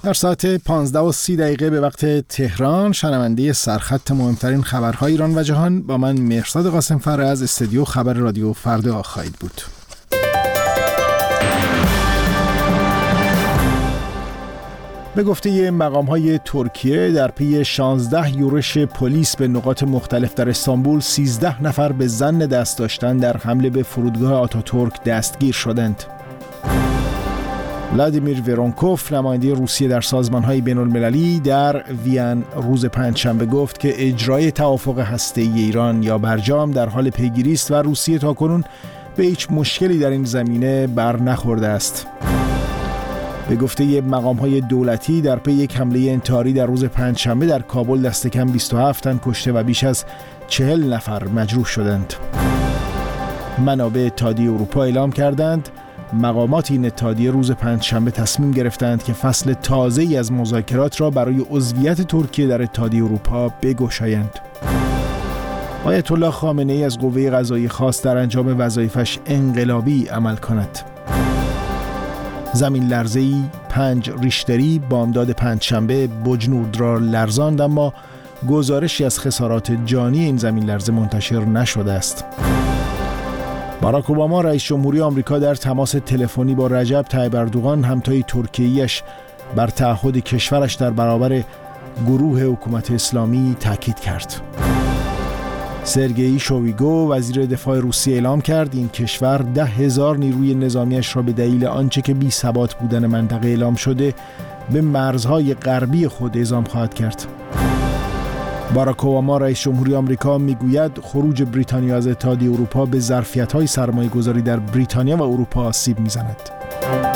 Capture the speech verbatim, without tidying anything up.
در ساعت پانزده و سی دقیقه به وقت تهران شنونده سرخط مهمترین خبرهای ایران و جهان با من مهرزاد قاسم‌فر از استودیو خبر رادیو فردا خواهید بود. به گفته مقام‌های ترکیه در پی شانزده یورش پلیس به نقاط مختلف در استانبول، سیزده نفر به ظن دست داشتن در حمله به فرودگاه آتاتورک دستگیر شدند. ولادیمیر ورونکوف نماینده روسیه در سازمان‌های بین‌المللی در وین روز پنجشنبه گفت که اجرای توافق هسته‌ای ایران یا برجام در حال پیگیری است و روسیه تاکنون به هیچ مشکلی در این زمینه بر نخورده است. به گفته مقام‌های دولتی در پی یک حمله انتحاری در روز پنجشنبه در کابل دست کم بیست و هفت تن کشته و بیش از چهل نفر مجروح شدند. منابع اتحادیه اروپا اعلام کردند مقامات این اتحادیه روز پنجشنبه تصمیم گرفتند که فصل تازه‌ای از مذاکرات را برای عضویت ترکیه در اتحادیه اروپا بگشایند. آیت الله خامنه‌ای از قوه قضاییه خواست در انجام وظایفش انقلابی عمل کند. زمین لرزه‌ای پنج ریشتری بامداد پنجشنبه بجنورد را لرزاند، اما گزارشی از خسارات جانی این زمین لرزه منتشر نشده است. باراک اوباما رئیس جمهوری آمریکا در تماس تلفنی با رجب طیب اردوغان همتای ترکیه‌ایش بر تعهد کشورش در برابر گروه حکومت اسلامی تاکید کرد. سرگئی شویگو وزیر دفاع روسیه اعلام کرد این کشور ده هزار نیروی نظامیش را به دلیل آنچه که بی ثبات بودن منطقه اعلام شده به مرزهای غربی خود اعزام خواهد کرد. باراک اوباما رئیس جمهوری آمریکا میگوید خروج بریتانیا از اتحادیه اروپا به ظرفیت‌های سرمایه‌گذاری در بریتانیا و اروپا آسیب می‌زند.